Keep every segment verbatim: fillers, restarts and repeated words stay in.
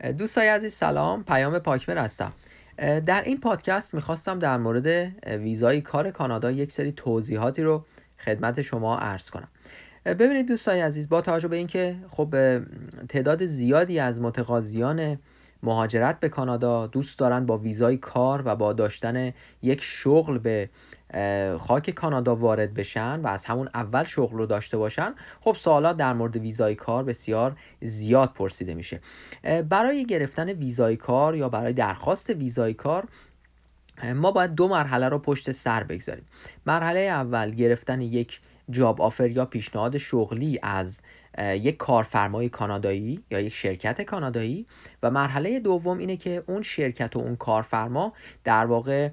دوستای عزیز سلام، پیام پاکمر هستم. در این پادکست میخواستم در مورد ویزای کار کانادا یک سری توضیحاتی رو خدمت شما عرض کنم. ببینید دوستای عزیز، با توجه به اینکه خب تعداد زیادی از متقاضیان مهاجرت به کانادا دوست دارن با ویزای کار و با داشتن یک شغل به خاک کانادا وارد بشن و از همون اول شغل رو داشته باشن، خب سوالات در مورد ویزای کار بسیار زیاد پرسیده میشه. برای گرفتن ویزای کار یا برای درخواست ویزای کار ما باید دو مرحله رو پشت سر بگذاریم. مرحله اول گرفتن یک جاب آفر یا پیشنهاد شغلی از یک کارفرمای کانادایی یا یک شرکت کانادایی، و مرحله دوم اینه که اون شرکت و اون کارفرما در واقع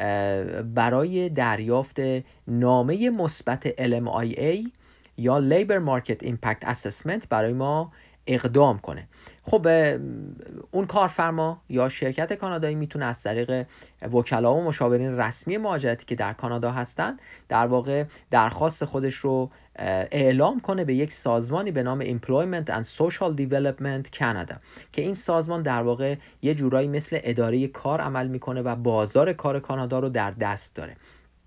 برای دریافت نامه مثبت ال ام آی ای یا Labor Market Impact Assessment برای ما اقدام کنه. خب اون کارفرما یا شرکت کانادایی میتونه از طریق وکلا و مشاورین رسمی مهاجرتی که در کانادا هستن در واقع درخواست خودش رو اعلام کنه به یک سازمانی به نام Employment and Social Development Canada که این سازمان در واقع یه جورایی مثل اداره کار عمل میکنه و بازار کار کانادا رو در دست داره.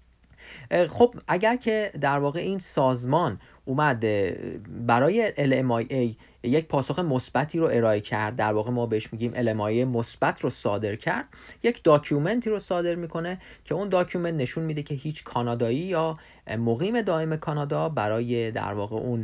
خب اگر که در واقع این سازمان اومد برای ال ام آی ای یک پاسخ مثبتی رو ارائه کرد، در واقع ما بهش میگیم ال ام آی ای مثبت رو صادر کرد، یک داکیومنتی رو صادر میکنه که اون داکیومنت نشون میده که هیچ کانادایی یا مقیم دائم کانادا برای در واقع اون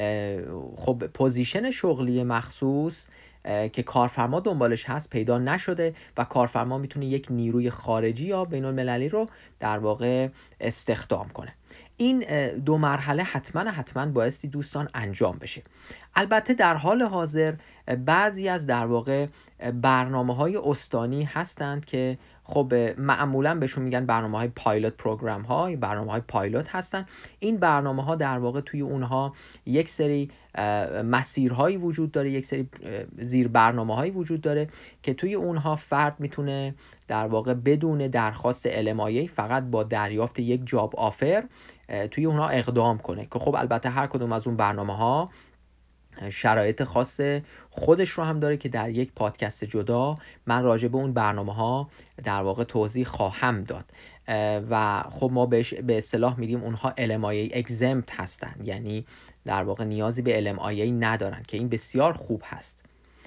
خب پوزیشن شغلی مخصوص که کارفرما دنبالش هست پیدا نشده و کارفرما میتونه یک نیروی خارجی یا بین المللی رو در واقع استخدام کنه. این دو مرحله حتما حتما بایستی دوستان انجام بشه. البته در حال حاضر بعضی از در واقع برنامه‌های استانی هستند که خب معمولا بهشون میگن برنامه‌های پایلوت پروگرام ها، برنامه‌های پایلوت هستن. این برنامه‌ها در واقع توی اونها یک سری مسیرهایی وجود داره، یک سری زیر برنامه‌هایی وجود داره که توی اونها فرد میتونه در واقع بدون درخواست ال ام آی ای فقط با دریافت یک جاب آفر توی اونها اقدام کنه که خب البته هر کدوم از اون برنامه‌ها شرایط خاص خودش رو هم داره که در یک پادکست جدا من راجع به اون برنامه‌ها در واقع توضیح خواهم داد و خب ما بهش به اصطلاح میگیم اونها ال ام آی ای exempt هستن، یعنی در واقع نیازی به ال ام آی ای ندارن که این بسیار خوب هست.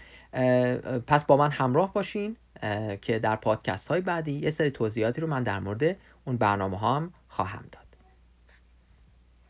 پس با من همراه باشین که در پادکست های بعدی یه سری توضیحاتی رو من در مورد اون برنامه ها هم خواهم داد.